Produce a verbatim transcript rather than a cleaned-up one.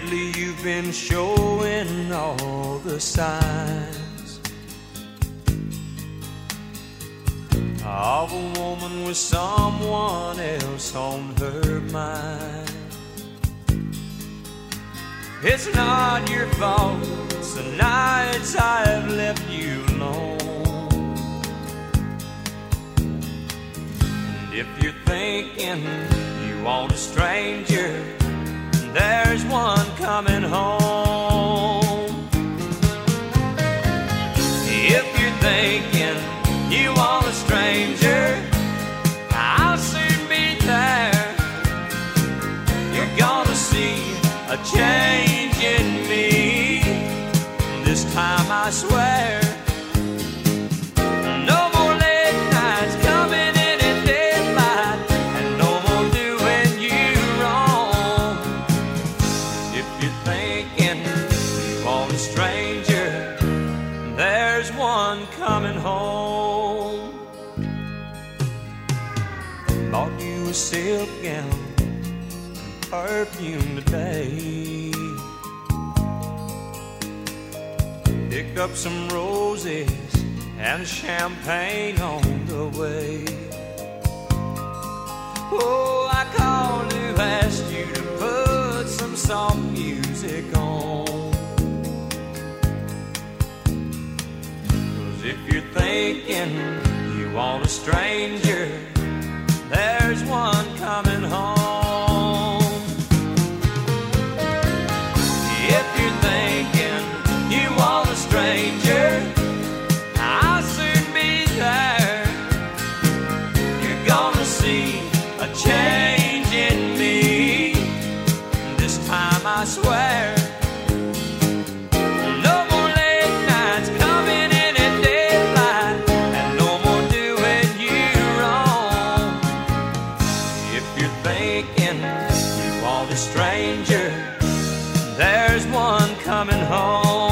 Lately you've been showing all the signs of a woman with someone else on her mind. It's not your fault, it's the nights I've left you alone. And if you're thinking you want a stranger, there's one coming home. If you're thinking you want a stranger, I'll soon be there. You're gonna see a change in me. This time I swear, no more late nights coming in at daylight, and no more doing you wrong. If you're thinking you want a stranger, there's one coming home. Bought you a silk gown and perfume today. Picked up some roses and champagne on the way. Oh, I called to ask you to put some soft music on. 'Cause if you're thinking you want a stranger, there's one coming home. If you're thinking you want a stranger, I'll soon be there. You're gonna see a change in me. This time I swear, no more late nights coming in at daylight, and no more doing you wrong. If you're thinking you want a stranger, there's one coming home.